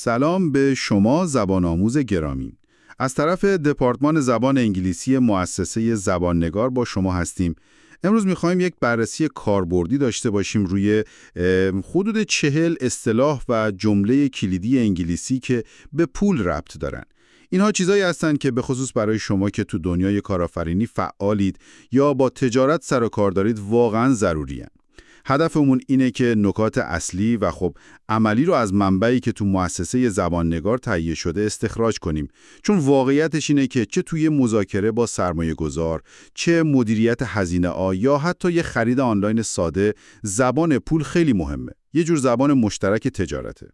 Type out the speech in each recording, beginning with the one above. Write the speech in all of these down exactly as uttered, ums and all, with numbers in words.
سلام به شما زبان آموز گرامی. از طرف دپارتمان زبان انگلیسی مؤسسه زباننگار با شما هستیم. امروز می‌خوایم یک بررسی کاربردی داشته باشیم روی حدود چهل اصطلاح و جمله کلیدی انگلیسی که به پول ربط دارن. اینها چیزایی هستن که به خصوص برای شما که تو دنیای کارآفرینی فعالید یا با تجارت سر و کار دارید واقعاً ضروریه. هدفمون اینه که نکات اصلی و خب عملی رو از منبعی که تو مؤسسه زباننگار تهیه شده استخراج کنیم، چون واقعیتش اینه که چه توی مذاکره با سرمایه گذار، چه مدیریت هزینه ها یا حتی یه خرید آنلاین ساده، زبان پول خیلی مهمه. یه جور زبان مشترک تجارته.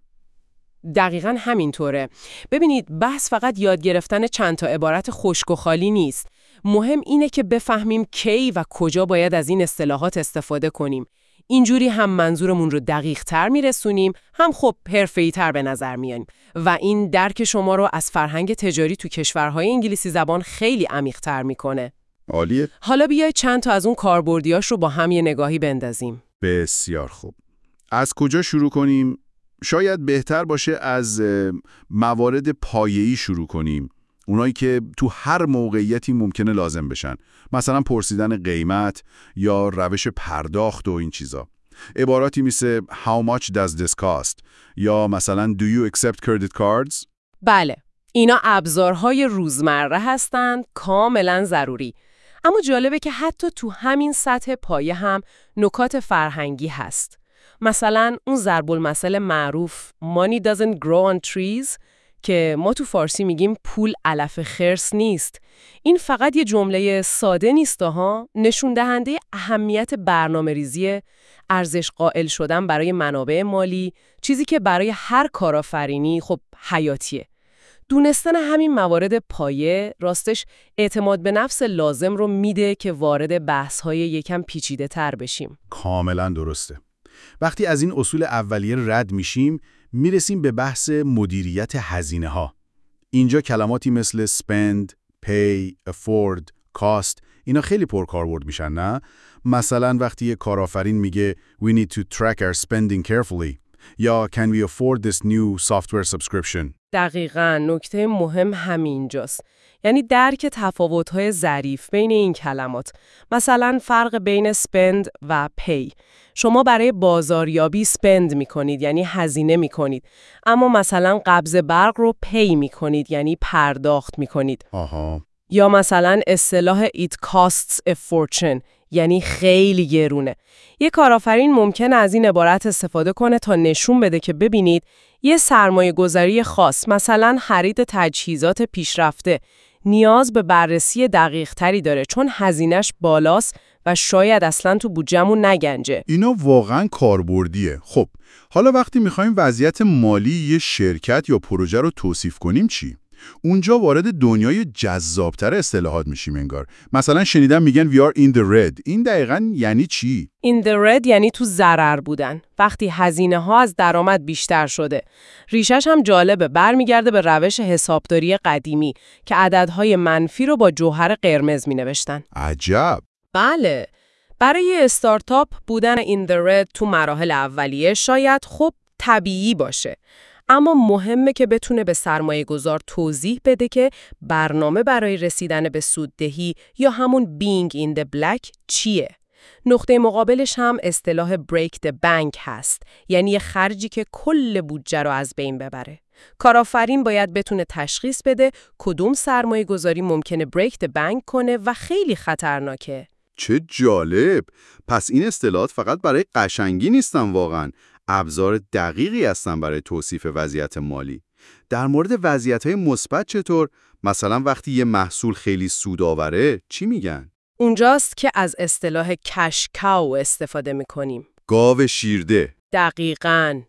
دقیقاً همینطوره. ببینید، بحث فقط یاد گرفتن چند تا عبارت خشک و خالی نیست. مهم اینه که بفهمیم کی و کجا باید از این اصطلاحات استفاده کنیم. اینجوری هم منظورمون رو دقیق تر میرسونیم، هم خب حرفه‌ای تر به نظر میانیم و این درک شما رو از فرهنگ تجاری تو کشورهای انگلیسی زبان خیلی عمیق تر میکنه. عالیه. حالا بیای چند تا از اون کاربردیاش رو با هم یه نگاهی بندازیم. بسیار خوب. از کجا شروع کنیم؟ شاید بهتر باشه از موارد پایه‌ای شروع کنیم. اونایی که تو هر موقعیتی ممکنه لازم بشن. مثلا پرسیدن قیمت یا روش پرداخت و این چیزا. عباراتی مثل How much does this cost؟ یا مثلا Do you accept credit cards؟ بله، اینا ابزارهای روزمره هستند، کاملا ضروری. اما جالبه که حتی تو همین سطح پایه هم نکات فرهنگی هست. مثلا اون ضرب المثل معروف Money doesn't grow on trees که ما تو فارسی میگیم پول علف خرس نیست. این فقط یه جمله ساده نیست ها، نشون دهنده اهمیت برنامه‌ریزی، ارزش قائل شدن برای منابع مالی، چیزی که برای هر کارآفرینی خب حیاتیه. دونستن همین موارد پایه راستش اعتماد به نفس لازم رو میده که وارد بحث‌های یکم پیچیده تر بشیم. کاملا درسته. وقتی از این اصول اولیه رد میشیم، میرسیم به بحث مدیریت هزینه ها. اینجا کلماتی مثل spend، pay، afford، cost اینا خیلی پرکاربرد میشن، نه؟ مثلا وقتی یک کارآفرین میگه we need to track our spending carefully یا can we afford this new software subscription. دقیقاً نکته مهم همینجاست. یعنی درک تفاوت‌های ظریف بین این کلمات. مثلا فرق بین spend و pay. شما برای بازاریابی spend می‌کنید، یعنی هزینه می‌کنید. اما مثلا قبض برق رو pay می‌کنید، یعنی پرداخت می‌کنید. آها. یا مثلا اصطلاح it costs a fortune، یعنی خیلی گرونه. یه کارآفرین ممکنه از این عبارت استفاده کنه تا نشون بده که ببینید یه سرمایه گذاری خاص، مثلا خرید تجهیزات پیشرفته، نیاز به بررسی دقیق تری داره چون هزینه‌اش بالاست و شاید اصلا تو بودجه‌مون نگنجه. اینا واقعاً کاربردیه. خب، حالا وقتی می‌خوایم وضعیت مالی یه شرکت یا پروژه رو توصیف کنیم چی؟ اونجا وارد دنیای جذابتر اصطلاحات میشیم انگار. مثلا شنیدم میگن we are in the red. این دقیقاً یعنی چی؟ in the red یعنی تو ضرر بودن. وقتی هزینه ها از درآمد بیشتر شده. ریشش هم جالبه، برمیگرده به روش حسابداری قدیمی که عددهای منفی رو با جوهر قرمز می نوشتن. عجب. بله. برای استارتاپ بودن in the red تو مراحل اولیه شاید خب طبیعی باشه. اما مهمه که بتونه به سرمایه گذار توضیح بده که برنامه برای رسیدن به سوددهی یا همون being in the black چیه. نقطه مقابلش هم اصطلاح break the bank هست، یعنی یه خرجی که کل بودجه رو از بین ببره. کارآفرین باید بتونه تشخیص بده کدوم سرمایه گذاری ممکنه break the bank کنه و خیلی خطرناکه. چه جالب! پس این اصطلاحات فقط برای قشنگی نیستن، واقعاً ابزار دقیقی هستن برای توصیف وضعیت مالی. در مورد وضعیت‌های مثبت چطور؟ مثلا وقتی یه محصول خیلی سودآوره چی میگن؟ اونجاست که از اصطلاح کش کاو استفاده میکنیم. گاو شیرده. دقیقاً.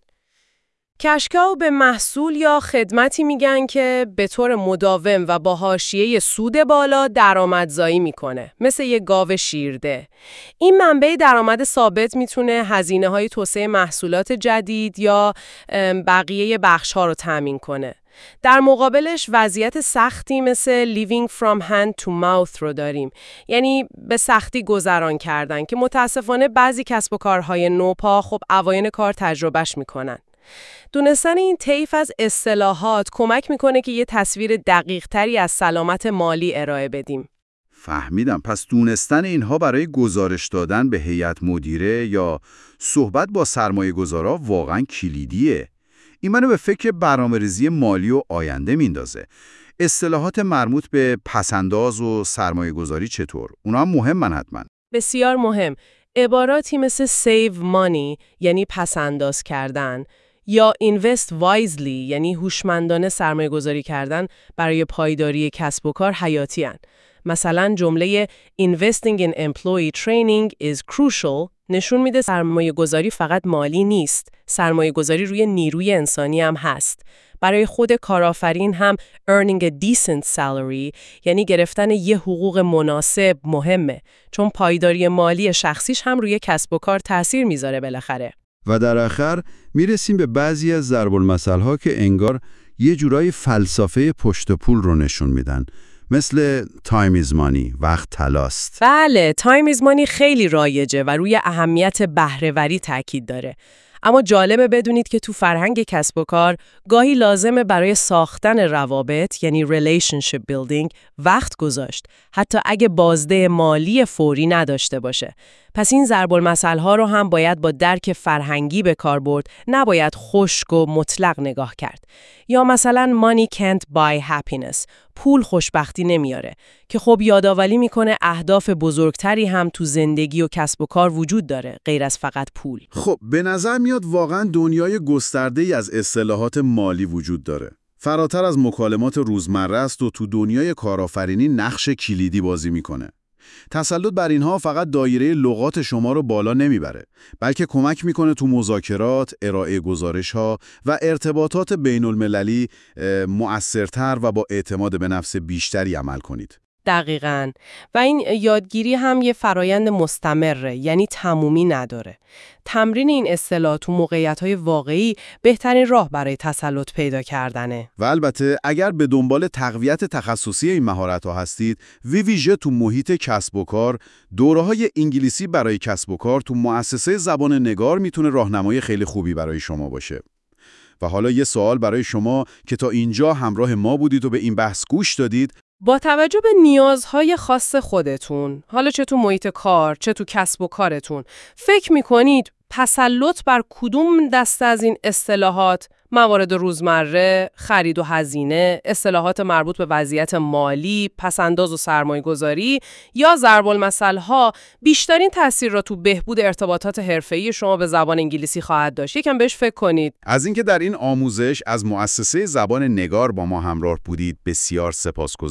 کش کاو به محصول یا خدمتی میگن که به طور مداوم و با حاشیه سود بالا درآمدزایی میکنه، مثل یه گاو شیرده. این منبع درآمد ثابت میتونه هزینه‌های توسعه محصولات جدید یا بقیه بخش‌ها رو تامین کنه. در مقابلش وضعیت سختی مثل living from hand to mouth رو داریم، یعنی به سختی گذران کردن که متاسفانه بعضی کسب و کارهای نوپا خب اوایل کار تجربهش میکنن. دونستن این طیف از اصطلاحات کمک میکنه که یه تصویر دقیق تری از سلامت مالی ارائه بدیم. فهمیدم. پس دونستن اینها برای گزارش دادن به هیئت مدیره یا صحبت با سرمایه‌گذارا واقعاً کلیدیه. این منو به فکر برنامه‌ریزی مالی و آینده میندازه. اصطلاحات مربوط به پس‌انداز و سرمایه‌گذاری چطور؟ اونا هم مهمن حتماً. بسیار مهم. عباراتی مثل save money یعنی پس‌انداز کردن یا invest wisely یعنی هوشمندانه سرمایه‌گذاری کردن برای پایداری کسب و کار حیاتی هن. مثلا جمله investing in employee training is crucial نشون میده سرمایه‌گذاری فقط مالی نیست، سرمایه‌گذاری روی نیروی انسانی هم هست. برای خود کارآفرین هم earning a decent salary یعنی گرفتن یه حقوق مناسب مهمه، چون پایداری مالی شخصیش هم روی کسب و کار تأثیر میذاره بالاخره. و در آخر میرسیم به بعضی از ضرب المثل‌ها که انگار یه جورای فلسفه پشت پول رو نشون میدن. مثل time is money، وقت طلاست. بله، time is money خیلی رایجه و روی اهمیت بهره‌وری تاکید داره. اما جالبه بدونید که تو فرهنگ کسب و کار گاهی لازمه برای ساختن روابط یعنی relationship building وقت گذاشت، حتی اگه بازده مالی فوری نداشته باشه. پس این ضرب المثل‌ها رو هم باید با درک فرهنگی به کار برد، نباید خشک و مطلق نگاه کرد. یا مثلا money can't buy happiness، پول خوشبختی نمیاره، که خب یادآوری میکنه اهداف بزرگتری هم تو زندگی و کسب و کار وجود داره غیر از فقط پول. خب به نظر میاد واقعا دنیای گسترده‌ای از اصطلاحات مالی وجود داره. فراتر از مکالمات روزمره است و تو دنیای کارآفرینی نقش کلیدی بازی میکنه. تسلط بر اینها فقط دایره لغات شما رو بالا نمیبره، بلکه کمک میکنه تو مذاکرات، ارائه گزارش‌ها و ارتباطات بین المللی مؤثرتر و با اعتماد به نفس بیشتری عمل کنید. دقیقاً. و این یادگیری هم یه فرایند مستمره، یعنی تمومی نداره. تمرین این اصطلاح تو موقعیت‌های واقعی بهترین راه برای تسلط پیدا کردنه. و البته اگر به دنبال تقویت تخصصی این مهارت‌ها هستید، وی ویژه تو محیط کسب و کار، دوره‌های انگلیسی برای کسب و کار تو مؤسسه زبان نگار میتونه راهنمای خیلی خوبی برای شما باشه. و حالا یه سوال برای شما که تا اینجا همراه ما بودید و به این بحث گوش دادید. با توجه به نیازهای خاص خودتون، حالا چه تو محیط کار، چه تو کسب و کارتون، فکر می‌کنید تسلط بر کدوم دسته از این اصطلاحات، موارد روزمره، خرید و هزینه، اصطلاحات مربوط به وضعیت مالی، پس‌انداز و سرمایه‌گذاری یا ضرب المثل‌ها بیشترین تأثیر را تو بهبود ارتباطات حرفه‌ای شما به زبان انگلیسی خواهد داشت؟ یکم بهش فکر کنید. از اینکه در این آموزش از مؤسسه زبان نگار با ما همراه بودید بسیار سپاسگزارم.